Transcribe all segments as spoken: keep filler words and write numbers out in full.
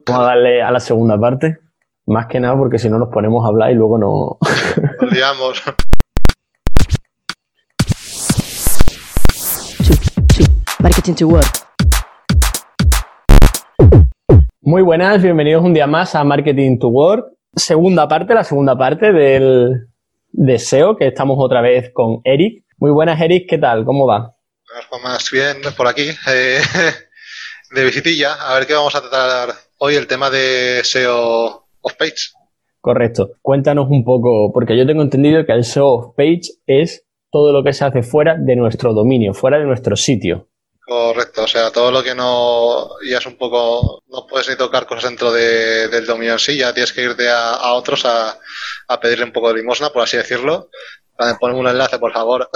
Vamos a darle a la segunda parte, más que nada porque si no nos ponemos a hablar y luego no... Nos liamos. Marketing to Work. Muy buenas, bienvenidos un día más a Marketing to Work. Segunda parte, la segunda parte del de S E O, que estamos otra vez con Eric. Muy buenas, Eric, ¿qué tal? ¿Cómo va? Más bien por aquí, eh, de visitilla. A ver qué vamos a tratar hoy, el tema de S E O off-page. Correcto. Cuéntanos un poco, porque yo tengo entendido que el S E O off-page es todo lo que se hace fuera de nuestro dominio, fuera de nuestro sitio. Correcto, o sea, todo lo que no, ya es un poco, no puedes ni tocar cosas dentro de, del dominio en sí, ya tienes que irte a, a otros a, a pedirle un poco de limosna, por así decirlo. Ponme un enlace, por favor.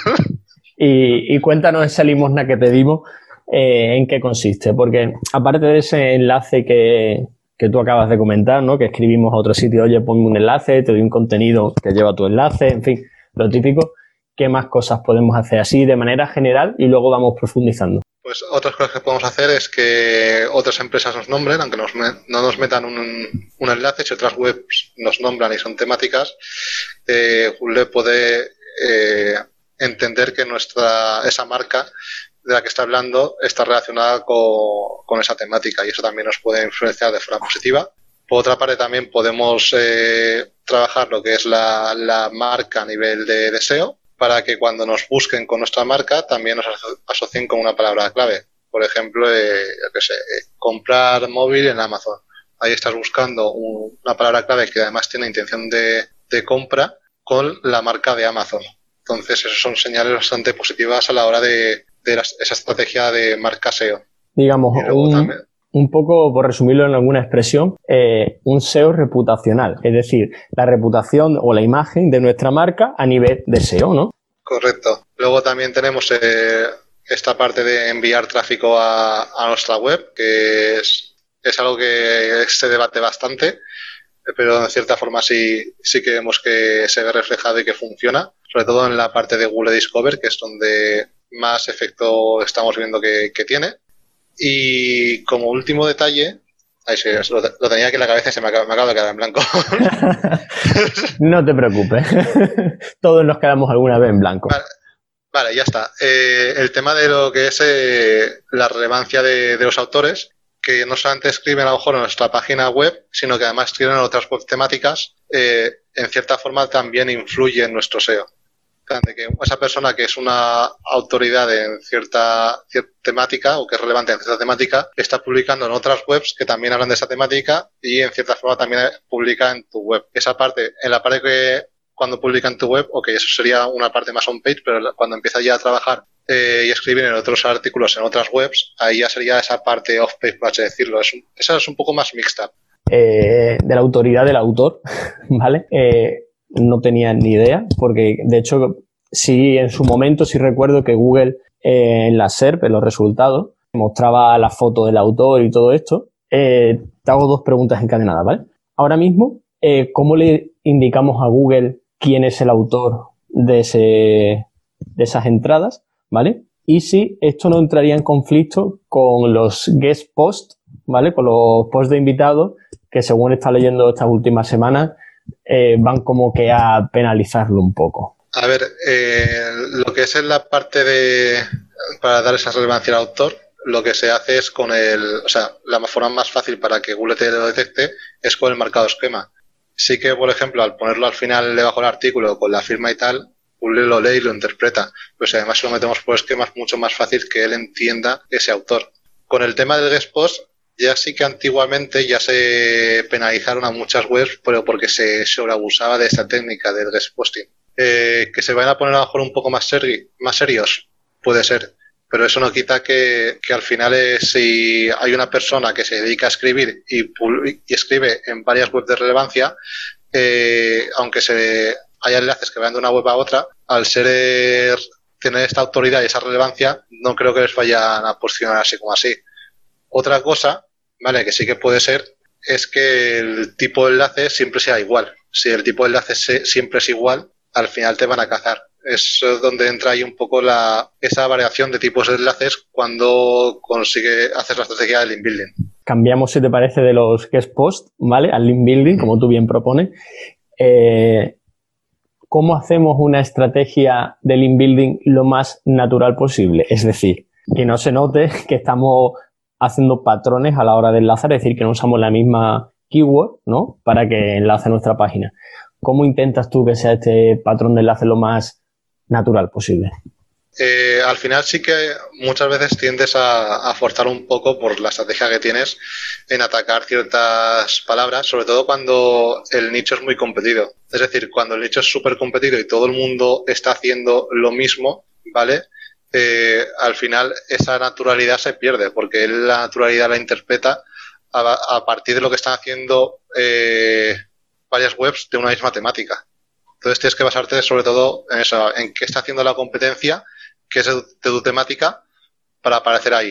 Y, y cuéntanos esa limosna que pedimos, eh, en qué consiste, porque aparte de ese enlace que, que tú acabas de comentar, ¿no? Que escribimos a otro sitio, oye, ponme un enlace, te doy un contenido que lleva tu enlace, en fin, lo típico. ¿Qué más cosas podemos hacer así de manera general y luego vamos profundizando? Pues otras cosas que podemos hacer es que otras empresas nos nombren, aunque nos, no nos metan un, un enlace, si otras webs nos nombran y son temáticas, eh, Google puede eh, entender que nuestra esa marca de la que está hablando está relacionada con, con esa temática, y eso también nos puede influenciar de forma positiva. Por otra parte, también podemos eh, trabajar lo que es la, la marca a nivel de, de S E O, para que cuando nos busquen con nuestra marca también nos asocien con una palabra clave. Por ejemplo, eh, yo qué sé, eh, comprar móvil en Amazon. Ahí estás buscando un, una palabra clave que además tiene intención de, de compra con la marca de Amazon. Entonces, esos son señales bastante positivas a la hora de, de la, esa estrategia de marca S E O. Digamos, un, un poco, por resumirlo en alguna expresión, eh, un S E O reputacional, es decir, la reputación o la imagen de nuestra marca a nivel de S E O, ¿no? Correcto. Luego también tenemos eh, esta parte de enviar tráfico a, a nuestra web, que es, es algo que se debate bastante, pero en cierta forma sí, sí que vemos que se ve reflejado y que funciona, sobre todo en la parte de Google Discover, que es donde más efecto estamos viendo que, que tiene. Y como último detalle, ay, sí, lo, lo tenía aquí en la cabeza y se me acaba, me acaba de quedar en blanco. No te preocupes, todos nos quedamos alguna vez en blanco. Vale, vale, ya está. Eh, el tema de lo que es eh, la relevancia de, de los autores, que no solamente escriben a lo mejor en nuestra página web, sino que además escriben en otras web temáticas, eh, en cierta forma también influye en nuestro S E O. De que esa persona que es una autoridad en cierta, cierta temática o que es relevante en cierta temática está publicando en otras webs que también hablan de esa temática y en cierta forma también publica en tu web. Esa parte, en la parte que cuando publica en tu web, ok, eso sería una parte más on-page, pero cuando empieza ya a trabajar eh, y escribir en otros artículos en otras webs, ahí ya sería esa parte off-page, por así decirlo. Es un, esa es un poco más mixta. Eh, de la autoridad del autor, ¿vale? Eh, no tenía ni idea, porque de hecho sí, en su momento sí recuerdo que Google eh, en la S E R P, en los resultados, mostraba la foto del autor y todo esto. Eh, te hago dos preguntas encadenadas, ¿vale? Ahora mismo, eh, ¿cómo le indicamos a Google quién es el autor de, ese, de esas entradas, ¿vale? Y si esto no entraría en conflicto con los guest posts, ¿vale? Con los posts de invitados que, según está leyendo estas últimas semanas, Eh, van como que a penalizarlo un poco. A ver, eh, lo que es en la parte de para dar esa relevancia al autor, lo que se hace es con el, o sea, la forma más fácil para que Google te lo detecte es con el marcado esquema. Sí que, por ejemplo, al ponerlo al final debajo del artículo con la firma y tal, Google lo lee y lo interpreta. Pues además, si lo metemos por esquema es mucho más fácil que él entienda ese autor. Con el tema del guest post, ya sí que antiguamente ya se penalizaron a muchas webs, pero porque se sobreabusaba de esta técnica del guest posting. Eh, que se vayan a poner a lo mejor un poco más, seri más serios, puede ser, pero eso no quita que, que al final es, si hay una persona que se dedica a escribir y, y escribe en varias webs de relevancia, eh, aunque se haya enlaces que vayan de una web a otra, al ser eh, tener esta autoridad y esa relevancia, no creo que les vayan a posicionar así como así. Otra cosa, vale, que sí que puede ser, es que el tipo de enlace siempre sea igual. Si el tipo de enlace se, siempre es igual, al final te van a cazar. Es donde entra ahí un poco la, esa variación de tipos de enlaces cuando consigue, haces la estrategia del link building. Cambiamos, si te parece, de los guest post, ¿vale? Al link building, como tú bien propones. Eh, ¿Cómo hacemos una estrategia de link building lo más natural posible? Es decir, que no se note que estamos haciendo patrones a la hora de enlazar, es decir, que no usamos la misma keyword, ¿no? Para que enlace nuestra página. ¿Cómo intentas tú que sea este patrón de enlace lo más natural posible? Eh, al final sí que muchas veces tiendes a, a forzar un poco por la estrategia que tienes en atacar ciertas palabras, sobre todo cuando el nicho es muy competido. Es decir, cuando el nicho es súper competido y todo el mundo está haciendo lo mismo, ¿vale? Eh, al final esa naturalidad se pierde, porque él la naturalidad la interpreta a, a partir de lo que están haciendo eh, varias webs de una misma temática. Entonces tienes que basarte sobre todo en eso, en qué está haciendo la competencia, qué es de tu temática, para aparecer ahí.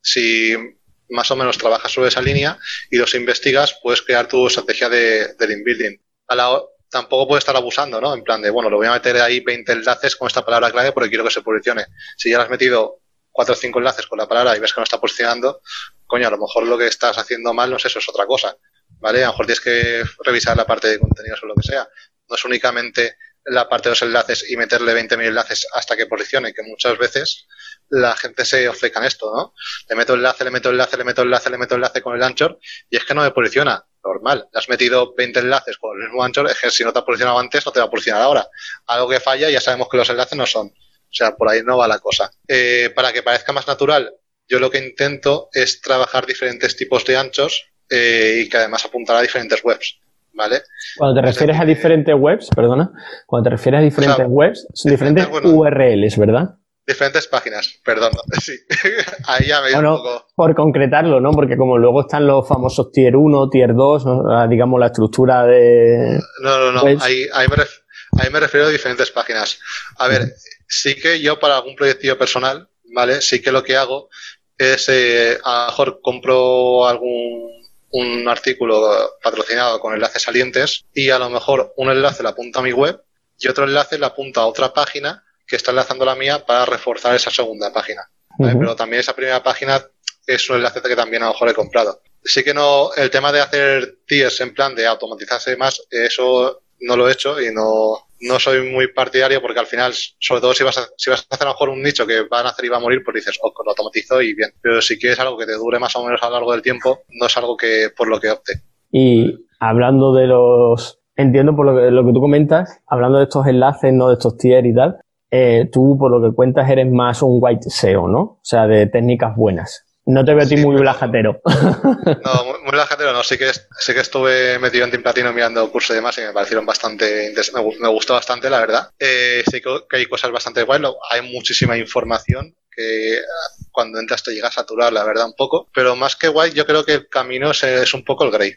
Si más o menos trabajas sobre esa línea y los investigas, puedes crear tu estrategia de, de link building. A la, tampoco puedes estar abusando, ¿no? En plan de, bueno, le voy a meter ahí veinte enlaces con esta palabra clave porque quiero que se posicione. Si ya le has metido cuatro o cinco enlaces con la palabra y ves que no está posicionando, coño, a lo mejor lo que estás haciendo mal no es eso, es otra cosa, ¿vale? A lo mejor tienes que revisar la parte de contenidos o lo que sea. No es únicamente la parte de los enlaces y meterle veinte mil enlaces hasta que posicione, que muchas veces la gente se obceca en esto, ¿no? Le meto enlace, le meto enlace, le meto enlace, le meto enlace con el anchor y es que no me posiciona. Normal. Le has metido veinte enlaces con el mismo anchor, es que si no te ha posicionado antes, no te va a posicionar ahora. Algo que falla, ya sabemos que los enlaces no son. O sea, por ahí no va la cosa. Eh, para que parezca más natural, yo lo que intento es trabajar diferentes tipos de anchos eh, y que además apuntará a diferentes webs. ¿Vale? Cuando te refieres decir, a diferentes webs, perdona, cuando te refieres a diferentes o sea, webs, son diferentes bueno, U R Ls, ¿verdad? Diferentes páginas, perdón, sí. Ahí ya me bueno, un poco. Por concretarlo, ¿no? Porque como luego están los famosos tier uno, tier dos, ¿no? Digamos la estructura de... No, no, no, webs. Ahí, ahí, me ref, ahí me refiero a diferentes páginas. A ver, uh-huh. Sí que yo para algún proyecto personal, ¿vale? Sí que lo que hago es, eh, a lo mejor compro algún... un artículo patrocinado con enlaces salientes y a lo mejor un enlace le apunta a mi web y otro enlace le apunta a otra página que está enlazando la mía para reforzar esa segunda página. ¿Vale? Uh-huh. Pero también esa primera página es un enlace que también a lo mejor he comprado. Sí que no, el tema de hacer tiers en plan de automatizarse más, eso no lo he hecho y no, no soy muy partidario porque al final, sobre todo si vas a, si vas a hacer a lo mejor un nicho que van a hacer y va a morir, pues dices, oh, lo automatizo y bien. Pero si quieres algo que te dure más o menos a lo largo del tiempo, no es algo que por lo que opte. Y hablando de los... Entiendo por lo que, lo que tú comentas, hablando de estos enlaces, no de estos tiers y tal, eh, tú por lo que cuentas eres más un white S E O, ¿no? O sea, de técnicas buenas. No te veo a ti sí, muy blajatero. No, muy, muy blajatero no. Sí que, sí que estuve metido en Team Platino mirando cursos y demás y me parecieron bastante... Me, me gustó bastante, la verdad. Eh, sí que hay cosas bastante guay. Hay muchísima información que cuando entras te llega a saturar, la verdad, un poco. Pero más que guay, yo creo que el camino es, es un poco el grey.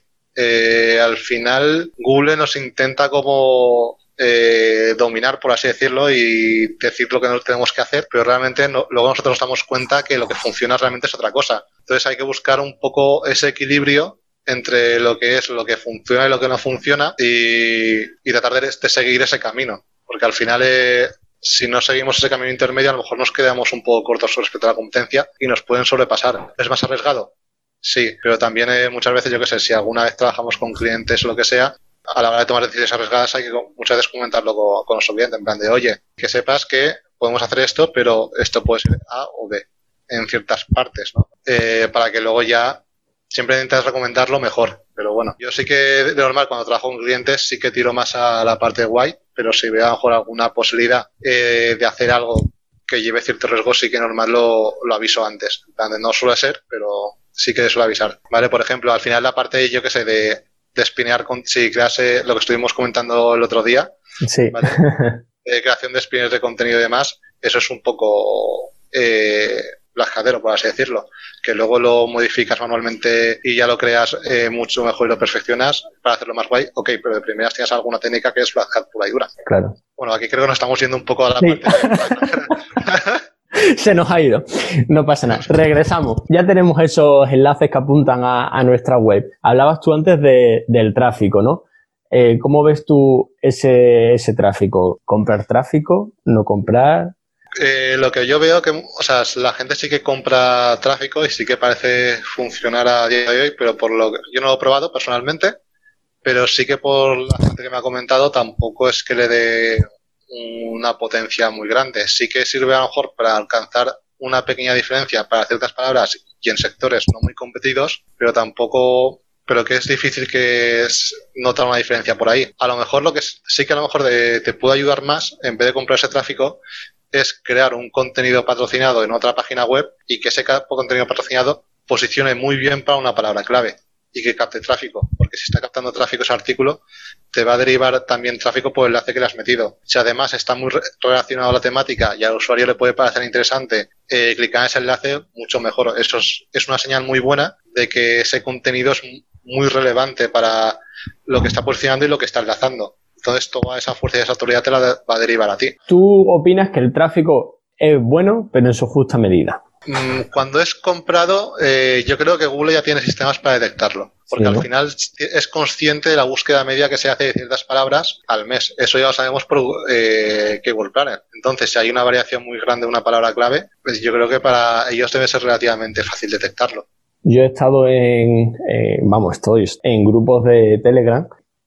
Eh, al final, Google nos intenta como... Eh, dominar, por así decirlo, y decir lo que no tenemos que hacer, pero realmente no, luego nosotros nos damos cuenta que lo que funciona realmente es otra cosa. Entonces hay que buscar un poco ese equilibrio entre lo que es lo que funciona y lo que no funciona y, y tratar de, de seguir ese camino, porque al final eh, si no seguimos ese camino intermedio a lo mejor nos quedamos un poco cortos respecto a la competencia y nos pueden sobrepasar. ¿Es más arriesgado? Sí, pero también eh, muchas veces, yo qué sé, si alguna vez trabajamos con clientes o lo que sea, a la hora de tomar decisiones arriesgadas hay que muchas veces comentarlo con, con nuestro cliente, en plan de, oye, que sepas que podemos hacer esto, pero esto puede ser A o B en ciertas partes, ¿no? Eh, para que luego ya siempre intentas recomendarlo mejor. Pero bueno, yo sí que de normal cuando trabajo con clientes sí que tiro más a la parte guay, pero si veo a lo mejor alguna posibilidad eh, de hacer algo que lleve cierto riesgo, sí que normal lo, lo aviso antes. En plan de, no suele ser, pero sí que suelo avisar. Vale, por ejemplo, al final la parte, yo que sé, de de spinear, con, si creas eh, lo que estuvimos comentando el otro día, sí. ¿vale? eh, creación de spinners de contenido y demás, eso es un poco eh, blascadero, por así decirlo, que luego lo modificas manualmente y ya lo creas eh, mucho mejor y lo perfeccionas para hacerlo más guay, ok, pero de primeras tienes alguna técnica que es Black Hat pura y dura. Claro. Bueno, aquí creo que nos estamos yendo un poco a la sí. parte de... Se nos ha ido. No pasa nada. Regresamos. Ya tenemos esos enlaces que apuntan a, a nuestra web. Hablabas tú antes de, del tráfico, ¿no? Eh, ¿Cómo ves tú ese, ese tráfico? ¿Comprar tráfico? ¿No comprar? Eh, lo que yo veo que, o sea, la gente sí que compra tráfico y sí que parece funcionar a día de hoy, pero por lo que yo no lo he probado personalmente, pero sí que por la gente que me ha comentado tampoco es que le dé una potencia muy grande. Sí que sirve a lo mejor para alcanzar una pequeña diferencia para ciertas palabras y en sectores no muy competidos, pero tampoco, pero que es difícil que es notar una diferencia por ahí. A lo mejor lo que sí que a lo mejor de, te puede ayudar más, en vez de comprar ese tráfico, es crear un contenido patrocinado en otra página web y que ese contenido patrocinado posicione muy bien para una palabra clave y que capte tráfico, porque si está captando tráfico ese artículo, te va a derivar también tráfico por el enlace que le has metido. Si además está muy re- relacionado a la temática y al usuario le puede parecer interesante eh, clicar en ese enlace, mucho mejor. Eso es, es una señal muy buena de que ese contenido es muy relevante para lo que está posicionando y lo que está enlazando. Entonces toda esa fuerza y esa autoridad te la va a derivar a ti. ¿Tú opinas que el tráfico es bueno, pero en su justa medida? Cuando es comprado, eh, yo creo que Google ya tiene sistemas para detectarlo. Porque sí, ¿no? Al final es consciente de la búsqueda media que se hace de ciertas palabras al mes. Eso ya lo sabemos por eh, que Google Planner. Entonces, si hay una variación muy grande de una palabra clave, pues yo creo que para ellos debe ser relativamente fácil detectarlo. Yo he estado en, eh, vamos, estoy en grupos de Telegram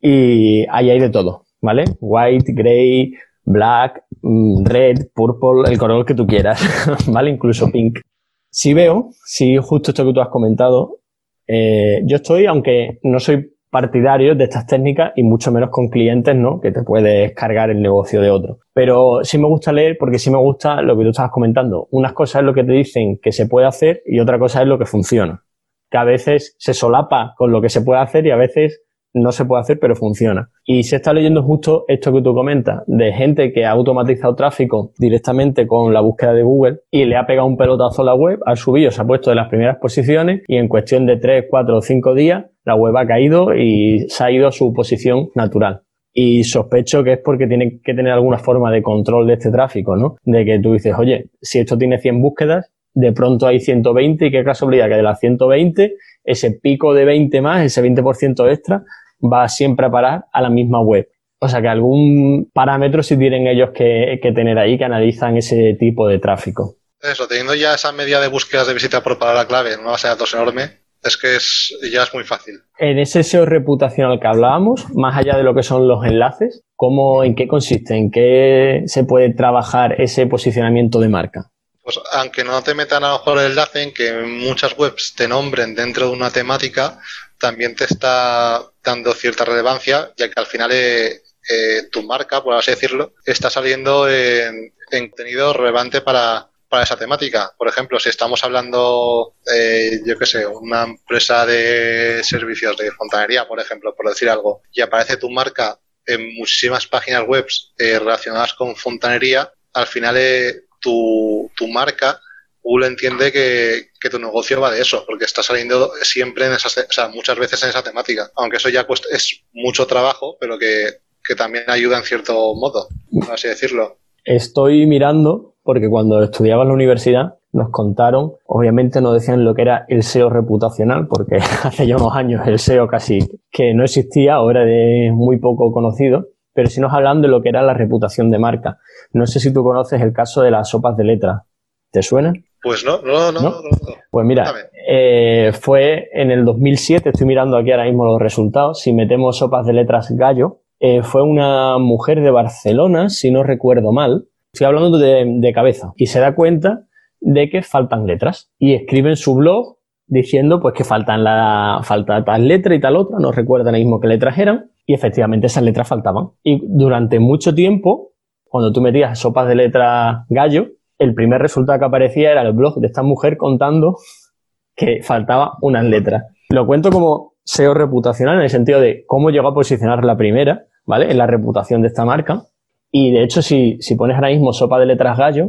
y ahí hay de todo, ¿vale? White, grey, black, red, purple, el color que tú quieras, ¿vale? Incluso pink. Si veo, si justo esto que tú has comentado, eh, yo estoy, aunque no soy partidario de estas técnicas y mucho menos con clientes, ¿no? Que te puedes cargar el negocio de otro. Pero sí me gusta leer porque sí me gusta lo que tú estabas comentando. Unas cosas es lo que te dicen que se puede hacer y otra cosa es lo que funciona. Que a veces se solapa con lo que se puede hacer y a veces no se puede hacer, pero funciona. Y se está leyendo justo esto que tú comentas, de gente que ha automatizado tráfico directamente con la búsqueda de Google y le ha pegado un pelotazo a la web, ha subido, se ha puesto en las primeras posiciones y en cuestión de tres, cuatro o cinco días la web ha caído y se ha ido a su posición natural. Y sospecho que es porque tiene que tener alguna forma de control de este tráfico, ¿no? De que tú dices, oye, si esto tiene cien búsquedas, de pronto hay ciento veinte y qué casualidad que de las ciento veinte, ese pico de veinte más, ese veinte por ciento extra, va siempre a parar a la misma web. O sea que algún parámetro sí tienen ellos que, que tener ahí que analizan ese tipo de tráfico. Eso, teniendo ya esa media de búsquedas de visita por palabra clave en una base de datos enorme, es que es, ya es muy fácil. En ese S E O reputacional que hablábamos, más allá de lo que son los enlaces, ¿cómo, en qué consiste? ¿En qué se puede trabajar ese posicionamiento de marca? Pues aunque no te metan a lo mejor el enlace, en que muchas webs te nombren dentro de una temática, también te está dando cierta relevancia, ya que al final eh, eh, tu marca, por así decirlo, está saliendo en, en contenido relevante para, para esa temática. Por ejemplo, si estamos hablando, eh, yo qué sé, una empresa de servicios de fontanería, por ejemplo, por decir algo, y aparece tu marca en muchísimas páginas web eh, relacionadas con fontanería, al final eh, tu, tu marca, Google entiende que, que tu negocio va de eso, porque está saliendo siempre en esas, o sea, muchas veces en esa temática. Aunque eso ya cuesta, es mucho trabajo, pero que, que también ayuda en cierto modo, por así decirlo. Estoy mirando, porque cuando estudiaba en la universidad nos contaron, obviamente no decían lo que era el S E O reputacional, porque hace ya unos años el S E O casi que no existía, ahora es muy poco conocido, pero sí nos hablan de lo que era la reputación de marca. No sé si tú conoces el caso de las sopas de letras. ¿Te suena? Pues no, no, no. ¿No? no, no. Pues mira, eh, fue en el dos mil siete, estoy mirando aquí ahora mismo los resultados, si metemos sopas de letras Gallo, eh, fue una mujer de Barcelona, si no recuerdo mal, estoy hablando de, de cabeza, y se da cuenta de que faltan letras y escribe en su blog diciendo pues que faltan la, falta tal letra y tal otra, no recuerdo ahora mismo qué letras eran, y efectivamente esas letras faltaban. Y durante mucho tiempo, cuando tú metías sopas de letras Gallo, el primer resultado que aparecía era el blog de esta mujer contando que faltaba unas letras. Lo cuento como S E O reputacional en el sentido de cómo llegó a posicionar la primera, ¿vale? En la reputación de esta marca. Y de hecho, si, si pones ahora mismo sopa de letras Gallo,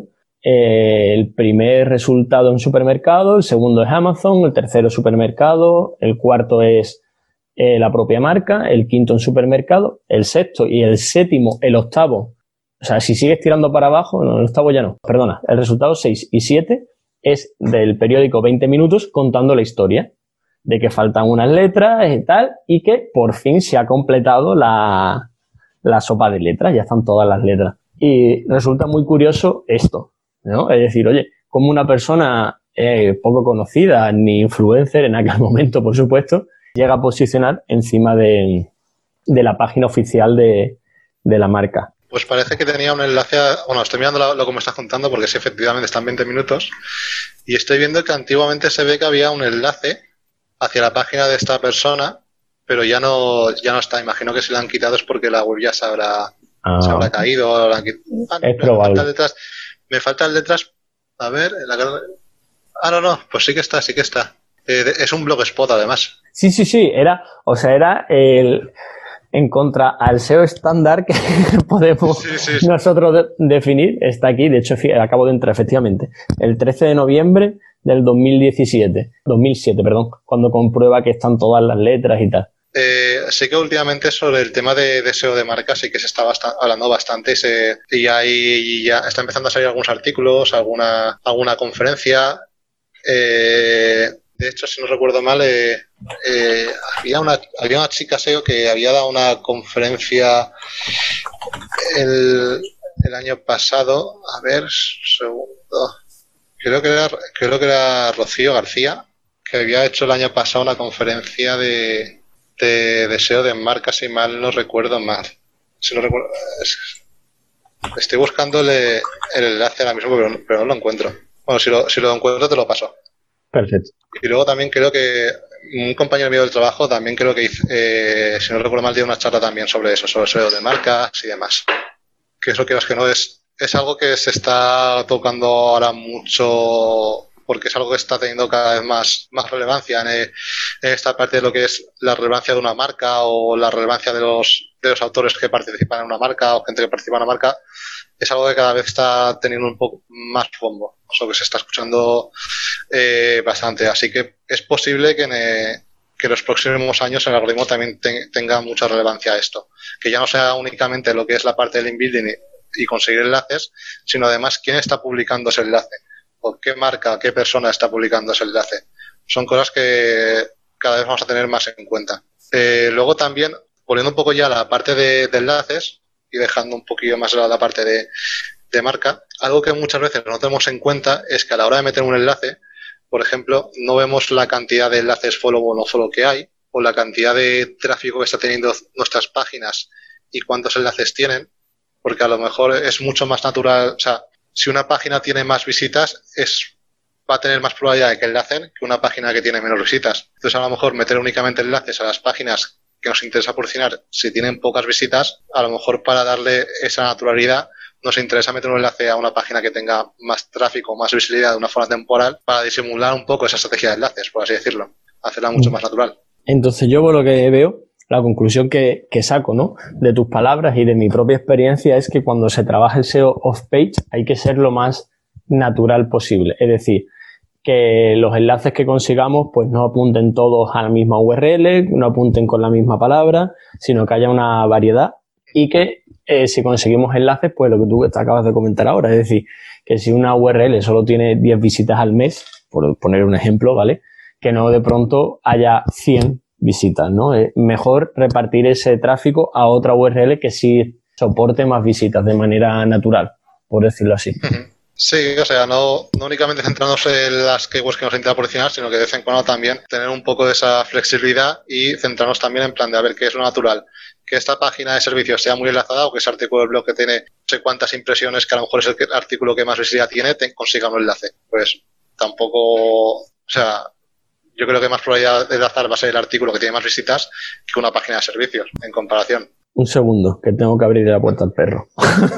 eh, el primer resultado en supermercado, el segundo es Amazon, el tercero supermercado, el cuarto es eh, la propia marca, el quinto en supermercado, el sexto y el séptimo, el octavo. O sea, si sigues tirando para abajo, no, el octavo ya no, perdona, el resultado seis y siete es del periódico veinte minutos contando la historia. de que faltan unas letras y tal, y que por fin se ha completado la, la sopa de letras, ya están todas las letras. Y resulta muy curioso esto, ¿no? Es decir, oye, como una persona eh, poco conocida, ni influencer en aquel momento, por supuesto, llega a posicionar encima de, de la página oficial de, de la marca. Pues parece que tenía un enlace a... Bueno, estoy mirando lo, lo que me estás contando porque sí, efectivamente están veinte minutos y estoy viendo que antiguamente se ve que había un enlace hacia la página de esta persona, pero ya no ya no está. Imagino que si la han quitado es porque la web ya se habrá, ah. se habrá caído. O la han quitado. Ah, no, es probable. Me faltan letras, me faltan letras... A ver... La... Ah, no, no, pues sí que está, sí que está. Eh, es un blogspot además. Sí, sí, sí, era... O sea, era el... en contra al S E O estándar que podemos sí, sí, sí. nosotros de- definir, está aquí, de hecho acabo de entrar efectivamente, el trece de noviembre del dos mil diecisiete, dos mil siete, perdón, cuando comprueba que están todas las letras y tal. Eh, sí que últimamente sobre el tema de, de S E O de marca sí que se está bast- hablando bastante y, se, y ahí ya está empezando a salir algunos artículos, alguna, alguna conferencia. Eh, de hecho, si no recuerdo mal, eh, eh, había, una, había una chica S E O que había dado una conferencia el, el año pasado. A ver, segundo. Creo que era, creo que era Rocío García, que había hecho el año pasado una conferencia de, de, de S E O de marca, si mal no recuerdo mal. Si no recuerdo, es, estoy buscando el, el enlace ahora mismo, pero, pero no lo encuentro. Bueno, si lo, si lo encuentro te lo paso. Perfecto. Y luego también creo que un compañero mío del trabajo también creo que hizo, eh, si no recuerdo mal, dio una charla también sobre eso, sobre S E O de marcas y demás. Que eso que que no es, es algo que se está tocando ahora mucho porque es algo que está teniendo cada vez más, más relevancia en, en esta parte de lo que es la relevancia de una marca o la relevancia de los, de los autores que participan en una marca o gente que participa en una marca. Es algo que cada vez está teniendo un poco más bombo, eso que se está escuchando eh, bastante. Así que es posible que en, eh, que en los próximos años el algoritmo también te, tenga mucha relevancia a esto. Que ya no sea únicamente lo que es la parte del inbuilding y, y conseguir enlaces, sino además quién está publicando ese enlace, o qué marca, qué persona está publicando ese enlace. Son cosas que cada vez vamos a tener más en cuenta. Eh, luego también, volviendo un poco ya a la parte de, de enlaces, y dejando un poquillo más la, la parte de, de marca, algo que muchas veces no tenemos en cuenta es que a la hora de meter un enlace, por ejemplo, no vemos la cantidad de enlaces follow o no follow que hay, o la cantidad de tráfico que está teniendo nuestras páginas y cuántos enlaces tienen, porque a lo mejor es mucho más natural, o sea, si una página tiene más visitas, es va a tener más probabilidad de que enlacen que una página que tiene menos visitas. Entonces, a lo mejor meter únicamente enlaces a las páginas que nos interesa posicionar, si tienen pocas visitas, a lo mejor para darle esa naturalidad nos interesa meter un enlace a una página que tenga más tráfico, más visibilidad de una forma temporal para disimular un poco esa estrategia de enlaces, por así decirlo, hacerla mucho más natural. Entonces yo por lo que veo, la conclusión que, que saco, ¿no?, de tus palabras y de mi propia experiencia es que cuando se trabaja el S E O off-page hay que ser lo más natural posible. Es decir, que los enlaces que consigamos pues no apunten todos a la misma U R L, no apunten con la misma palabra, sino que haya una variedad y que eh, si conseguimos enlaces, pues lo que tú acabas de comentar ahora, es decir, que si una U R L solo tiene diez visitas al mes, por poner un ejemplo, ¿vale?, que no de pronto haya cien visitas, ¿no? Es mejor repartir ese tráfico a otra U R L que sí soporte más visitas de manera natural, por decirlo así. Sí, o sea, no, no únicamente centrarnos en las keywords que nos interesa posicionar, sino que de vez en cuando también tener un poco de esa flexibilidad y centrarnos también en plan de a ver qué es lo natural. Que esta página de servicios sea muy enlazada o que ese artículo del blog que tiene no sé cuántas impresiones, que a lo mejor es el artículo que más visibilidad tiene, te consiga un enlace. Pues tampoco, o sea, yo creo que más probabilidad de enlazar va a ser el artículo que tiene más visitas que una página de servicios, en comparación. Un segundo, que tengo que abrir la puerta al perro.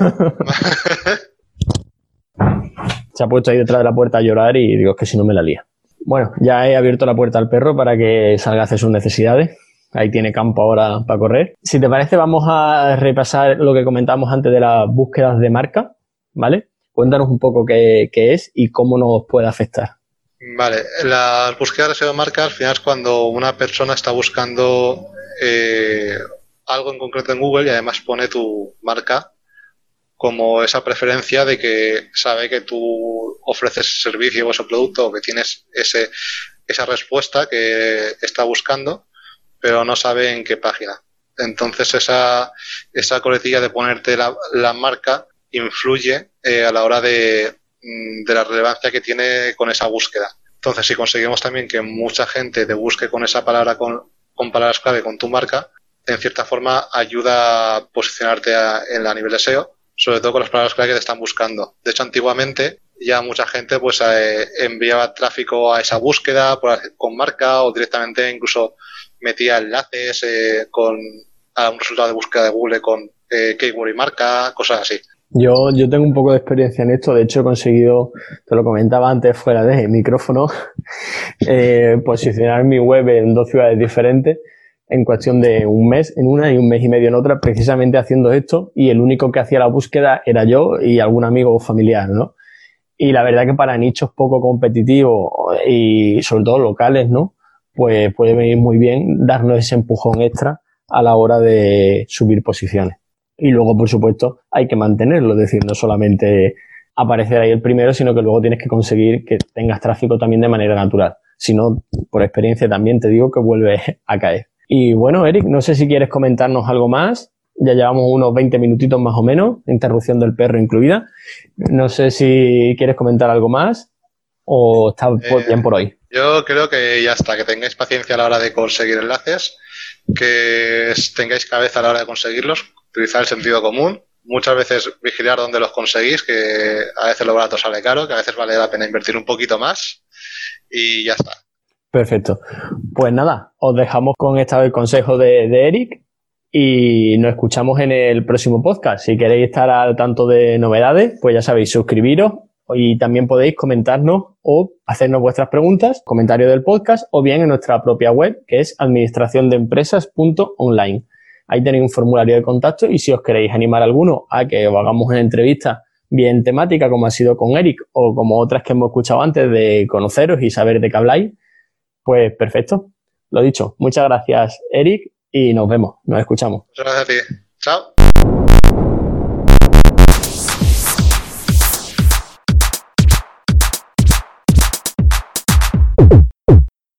Se ha puesto ahí detrás de la puerta a llorar y digo, es que si no me la lía. Bueno, ya he abierto la puerta al perro para que salga a hacer sus necesidades. Ahí tiene campo ahora para correr. Si te parece, vamos a repasar lo que comentábamos antes de las búsquedas de marca, ¿vale? Cuéntanos un poco qué, qué es y cómo nos puede afectar. Vale, las búsquedas de S E O de marca al final es cuando una persona está buscando eh, algo en concreto en Google y además pone tu marca como esa preferencia de que sabe que tú ofreces ese servicio o ese producto o que tienes ese esa respuesta que está buscando, pero no sabe en qué página. Entonces esa, esa coletilla de ponerte la, la marca influye eh, a la hora de, de la relevancia que tiene con esa búsqueda. Entonces, si conseguimos también que mucha gente te busque con esa palabra, con, con palabras clave, con tu marca, en cierta forma ayuda a posicionarte a, en a nivel de S E O, sobre todo con las palabras clave que te están buscando. De hecho, antiguamente ya mucha gente pues eh, enviaba tráfico a esa búsqueda por, con marca, o directamente incluso metía enlaces eh, con a un resultado de búsqueda de Google con eh, keyword y marca, cosas así. Yo, yo tengo un poco de experiencia en esto. De hecho, he conseguido, te lo comentaba antes fuera de micrófono, eh, posicionar mi web en dos ciudades diferentes en cuestión de un mes en una y un mes y medio en otra, precisamente haciendo esto, y el único que hacía la búsqueda era yo y algún amigo o familiar, ¿no? Y la verdad que para nichos poco competitivos y sobre todo locales, ¿no? Pues puede venir muy bien darnos ese empujón extra a la hora de subir posiciones. Y luego, por supuesto, hay que mantenerlo, es decir, no solamente aparecer ahí el primero, sino que luego tienes que conseguir que tengas tráfico también de manera natural. Si no, por experiencia también te digo que vuelves a caer. Y bueno, Eric, no sé si quieres comentarnos algo más. Ya llevamos unos veinte minutitos más o menos, interrupción del perro incluida. No sé si quieres comentar algo más o está eh, bien por hoy. Yo creo que ya está, que tengáis paciencia a la hora de conseguir enlaces, que tengáis cabeza a la hora de conseguirlos, utilizar el sentido común. Muchas veces vigilar dónde los conseguís, que a veces lo barato sale caro, que a veces vale la pena invertir un poquito más, y ya está. Perfecto. Pues nada, os dejamos con esta vez el consejo de, de Eric y nos escuchamos en el próximo podcast. Si queréis estar al tanto de novedades, pues ya sabéis, suscribiros y también podéis comentarnos o hacernos vuestras preguntas, comentarios del podcast o bien en nuestra propia web, que es administración de empresas punto online. Ahí tenéis un formulario de contacto y si os queréis animar a alguno a que os hagamos una entrevista bien temática, como ha sido con Eric o como otras que hemos escuchado antes, de conoceros y saber de qué habláis, pues perfecto. Lo dicho, muchas gracias, Eric, y nos vemos, nos escuchamos. Muchas gracias a ti. Chao.